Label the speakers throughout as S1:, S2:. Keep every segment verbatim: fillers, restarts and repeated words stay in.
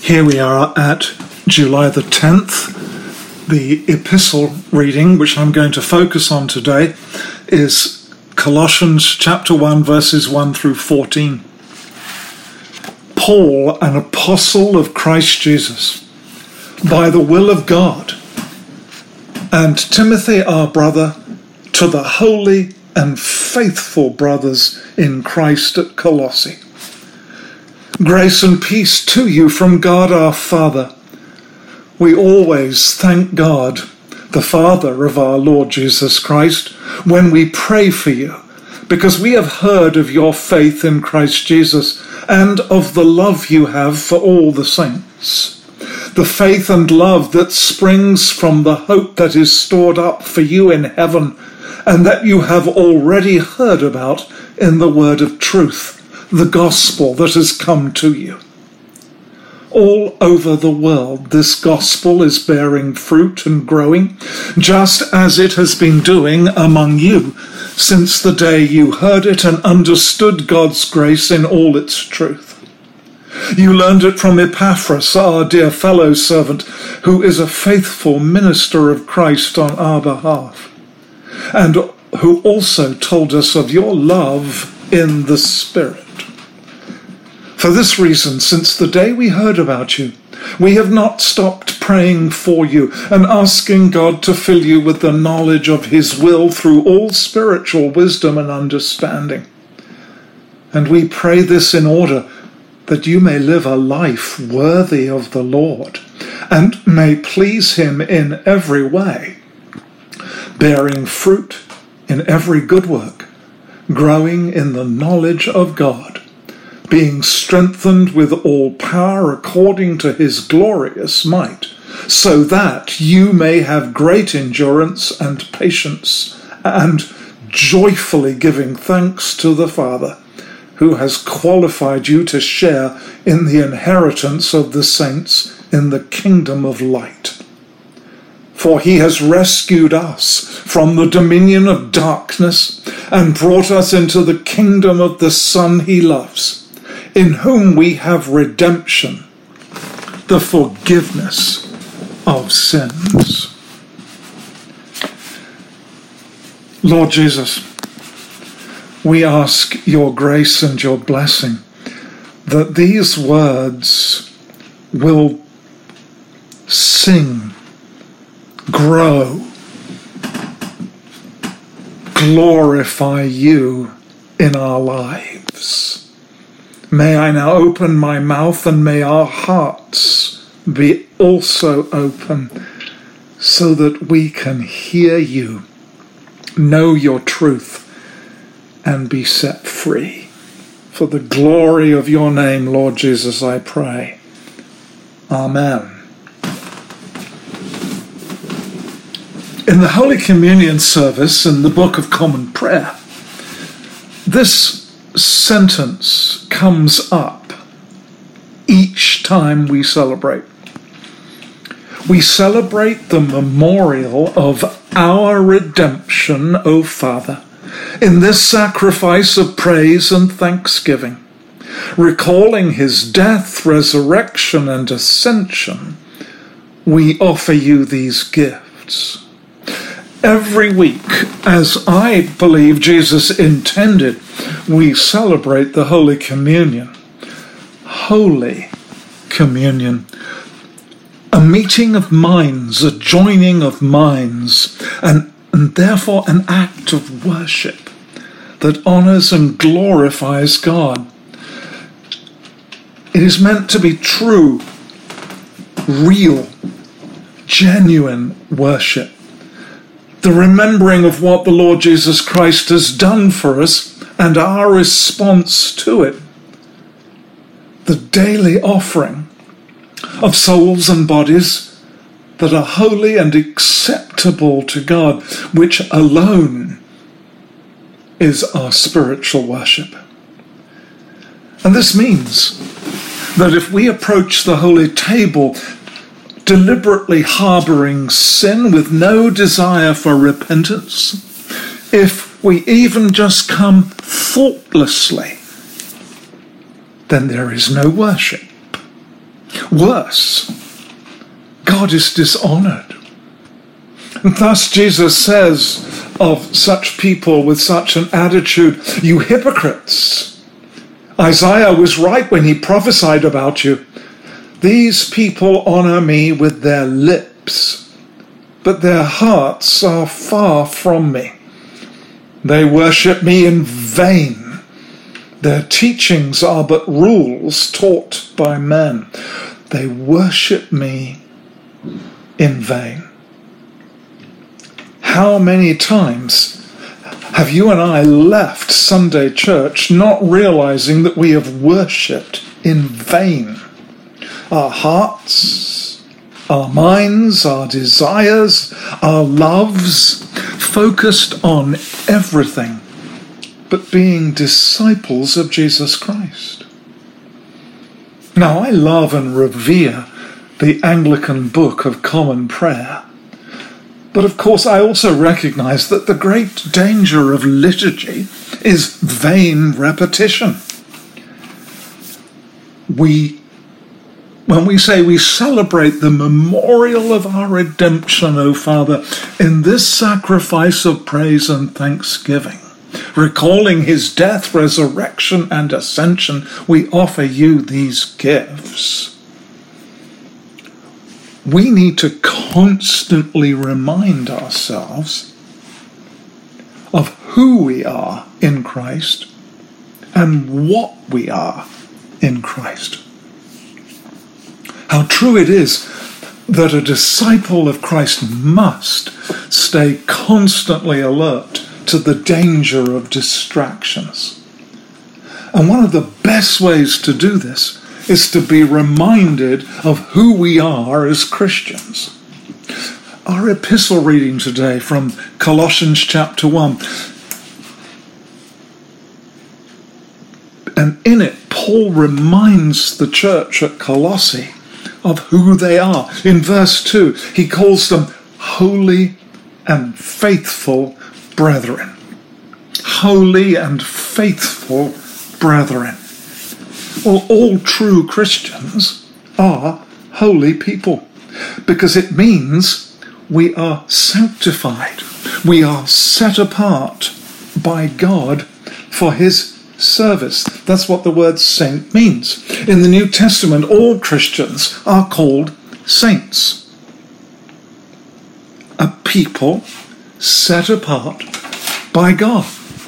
S1: Here we are at July the tenth. The epistle reading, which I'm going to focus on today, is Colossians chapter one, verses one through fourteen. Paul, an apostle of Christ Jesus, by the will of God, and Timothy, our brother, to the holy and faithful brothers in Christ at Colossae. Grace and peace to you from God our Father. We always thank God, the Father of our Lord Jesus Christ, when we pray for you, because we have heard of your faith in Christ Jesus and of the love you have for all the saints. The faith and love that springs from the hope that is stored up for you in heaven, and that you have already heard about in the word of truth, the gospel that has come to you. All over the world, this gospel is bearing fruit and growing, just as it has been doing among you since the day you heard it and understood God's grace in all its truth. You learned it from Epaphras, our dear fellow servant, who is a faithful minister of Christ on our behalf, and who also told us of your love in the Spirit. For this reason, since the day we heard about you, we have not stopped praying for you and asking God to fill you with the knowledge of his will through all spiritual wisdom and understanding. And we pray this in order that you may live a life worthy of the Lord and may please him in every way, bearing fruit in every good work, growing in the knowledge of God, being strengthened with all power according to his glorious might, so that you may have great endurance and patience, and joyfully giving thanks to the Father, who has qualified you to share in the inheritance of the saints in the kingdom of light. For he has rescued us from the dominion of darkness and brought us into the kingdom of the Son he loves, in whom we have redemption, the forgiveness of sins. Lord Jesus, we ask your grace and your blessing that these words will sing, grow, glorify you in our lives. May I now open my mouth, and may our hearts be also open, so that we can hear you, know your truth, and be set free. For the glory of your name, Lord Jesus, I pray. Amen. In the Holy Communion service in the Book of Common Prayer, this sentence comes up each time we celebrate. We celebrate the memorial of our redemption, O Father, in this sacrifice of praise and thanksgiving. Recalling his death, resurrection, and ascension, we offer you these gifts. Every week, as I believe Jesus intended, we celebrate the Holy Communion. Holy Communion. A meeting of minds, a joining of minds, and, and therefore an act of worship that honors and glorifies God. It is meant to be true, real, genuine worship. The remembering of what the Lord Jesus Christ has done for us and our response to it. The daily offering of souls and bodies that are holy and acceptable to God, which alone is our spiritual worship. And this means that if we approach the holy table deliberately harboring sin with no desire for repentance, if we even just come thoughtlessly, then there is no worship. Worse, God is dishonored. And thus Jesus says of such people with such an attitude, "You hypocrites! Isaiah was right when he prophesied about you. These people honor me with their lips, but their hearts are far from me. They worship me in vain. Their teachings are but rules taught by men. They worship me in vain." How many times have you and I left Sunday church not realizing that we have worshipped in vain? Our hearts, our minds, our desires, our loves, focused on everything but being disciples of Jesus Christ. Now, I love and revere the Anglican Book of Common Prayer, but of course I also recognize that the great danger of liturgy is vain repetition. We When we say we celebrate the memorial of our redemption, O Father, in this sacrifice of praise and thanksgiving, recalling his death, resurrection, and ascension, we offer you these gifts. We need to constantly remind ourselves of who we are in Christ and what we are in Christ. How true it is that a disciple of Christ must stay constantly alert to the danger of distractions. And one of the best ways to do this is to be reminded of who we are as Christians. Our epistle reading today from Colossians chapter one. And in it, Paul reminds the church at Colossae of who they are. In verse two, he calls them holy and faithful brethren. Holy and faithful brethren. Well, all true Christians are holy people, because it means we are sanctified. We are set apart by God for his service. That's what the word saint means. In the New Testament, all Christians are called saints. A people set apart by God.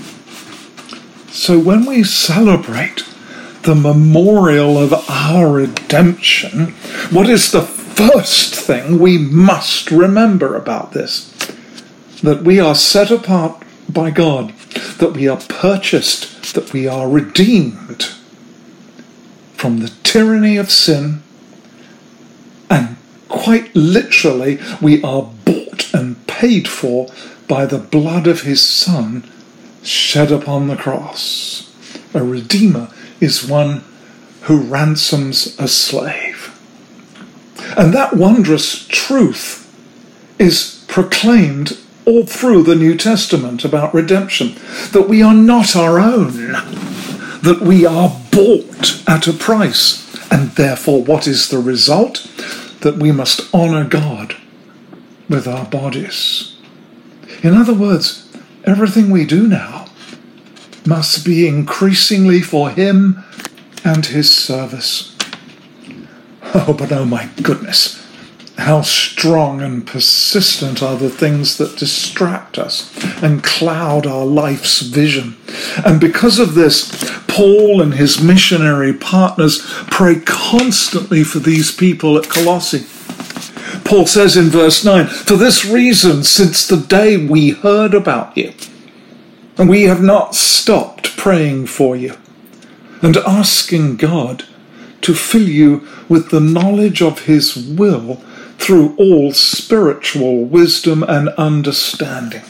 S1: So when we celebrate the memorial of our redemption, what is the first thing we must remember about this? That we are set apart by God, that we are purchased, that we are redeemed from the tyranny of sin, and quite literally we are bought and paid for by the blood of his Son shed upon the cross. A redeemer is one who ransoms a slave. And that wondrous truth is proclaimed all through the New Testament about redemption, that we are not our own, that we are bought at a price, and therefore what is the result? That we must honor God with our bodies. In other words, everything we do now must be increasingly for him and his service. Oh, but oh my goodness, how strong and persistent are the things that distract us and cloud our life's vision. And because of this, Paul and his missionary partners pray constantly for these people at Colossae. Paul says in verse nine, "For this reason, since the day we heard about you, and we have not stopped praying for you and asking God to fill you with the knowledge of his will through all spiritual wisdom and understanding."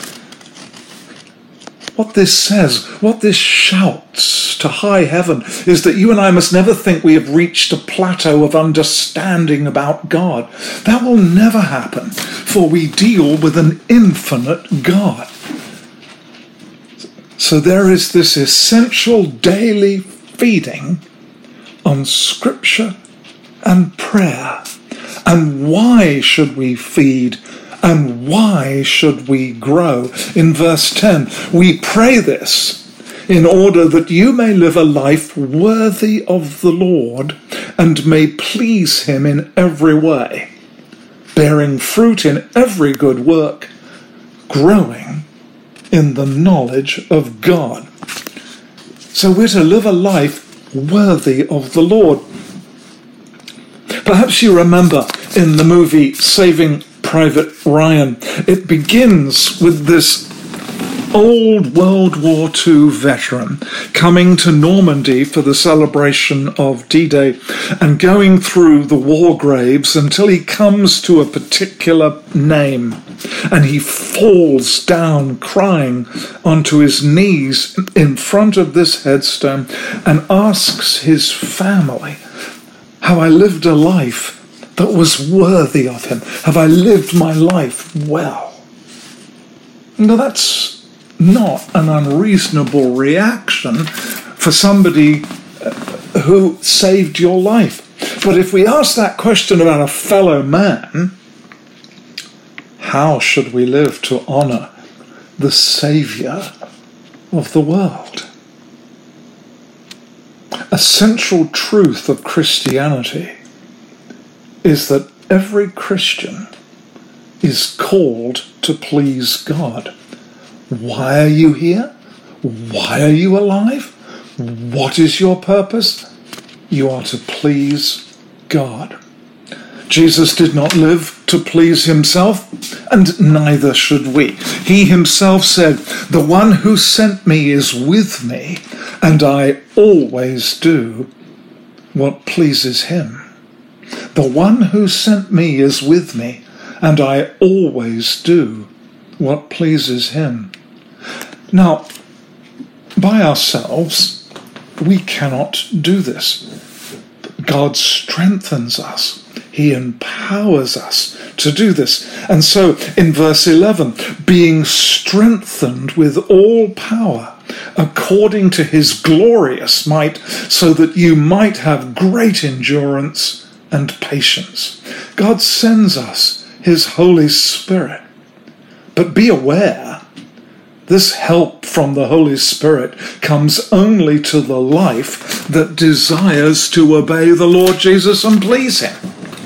S1: What this says, what this shouts to high heaven, is that you and I must never think we have reached a plateau of understanding about God. That will never happen, for we deal with an infinite God. So there is this essential daily feeding on Scripture and prayer. And why should we feed? And why should we grow? In verse ten, we pray this in order that you may live a life worthy of the Lord and may please him in every way, bearing fruit in every good work, growing in the knowledge of God. So we're to live a life worthy of the Lord. Perhaps you remember in the movie Saving Private Ryan, it begins with this old World War Two veteran coming to Normandy for the celebration of D-Day and going through the war graves until he comes to a particular name, and he falls down crying onto his knees in front of this headstone and asks his family, have I lived a life that was worthy of him? Have I lived my life well? Now that's not an unreasonable reaction for somebody who saved your life. But if we ask that question about a fellow man, how should we live to honour the Saviour of the world? A central truth of Christianity is that every Christian is called to please God. Why are you here? Why are you alive? What is your purpose? You are to please God. Jesus did not live to please himself, and neither should we. He himself said, "The one who sent me is with me, and I always do what pleases him." The one who sent me is with me, and I always do what pleases him. Now, by ourselves, we cannot do this. God strengthens us. He empowers us to do this. And so, in verse eleven, being strengthened with all power, according to his glorious might, so that you might have great endurance and patience. God sends us his Holy Spirit. But be aware, this help from the Holy Spirit comes only to the life that desires to obey the Lord Jesus and please him.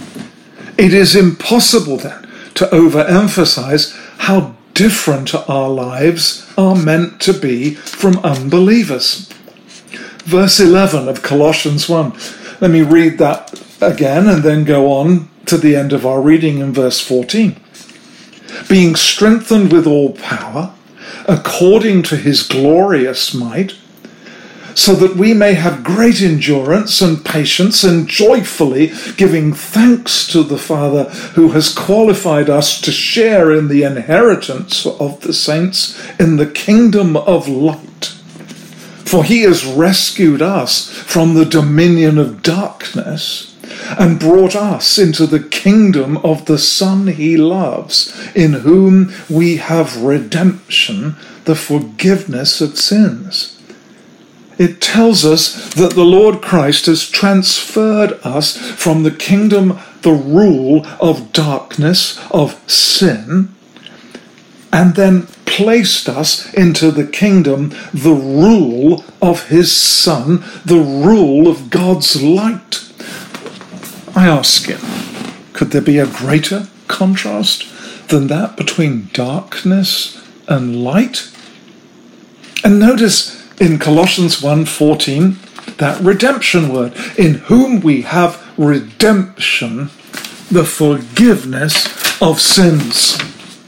S1: It is impossible then to overemphasize how different our lives are meant to be from unbelievers. Verse eleven of Colossians one. Let me read that again and then go on to the end of our reading in verse fourteen. Being strengthened with all power, according to his glorious might, so that we may have great endurance and patience, and joyfully giving thanks to the Father who has qualified us to share in the inheritance of the saints in the kingdom of light. For he has rescued us from the dominion of darkness and brought us into the kingdom of the Son he loves, in whom we have redemption, the forgiveness of sins. It tells us that the Lord Christ has transferred us from the kingdom, the rule of darkness, of sin, and then placed us into the kingdom, the rule of his Son, the rule of God's light. I ask you, could there be a greater contrast than that between darkness and light? And notice in Colossians one fourteen, that redemption word, in whom we have redemption, the forgiveness of sins.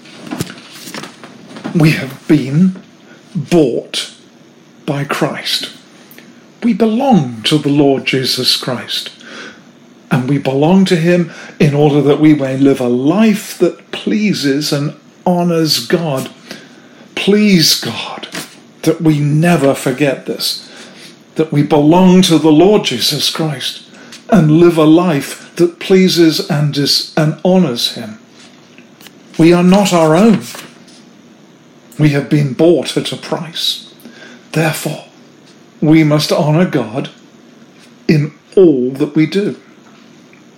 S1: We have been bought by Christ. We belong to the Lord Jesus Christ. And we belong to him in order that we may live a life that pleases and honours God. Please God, that we never forget this, that we belong to the Lord Jesus Christ and live a life that pleases and, is, and honours him. We are not our own. We have been bought at a price. Therefore, we must honour God in all that we do.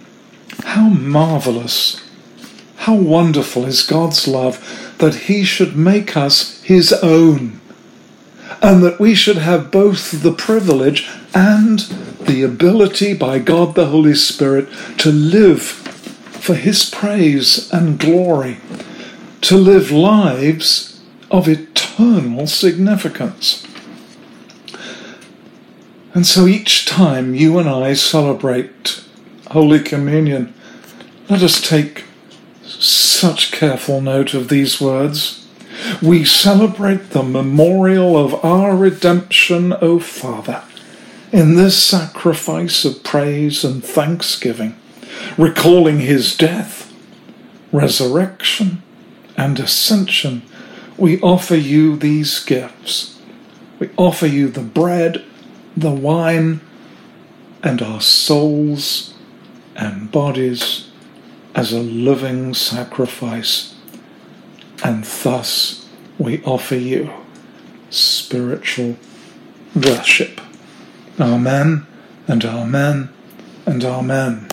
S1: How marvelous, how wonderful is God's love that he should make us his own, and that we should have both the privilege and the ability by God the Holy Spirit to live for his praise and glory, to live lives of eternal significance. And so each time you and I celebrate Holy Communion, let us take such careful note of these words. We celebrate the memorial of our redemption, O Father, in this sacrifice of praise and thanksgiving, recalling his death, resurrection, and ascension. We offer you these gifts. We offer you the bread, the wine, and our souls and bodies as a living sacrifice. And thus we offer you spiritual worship. Amen, and amen, and amen.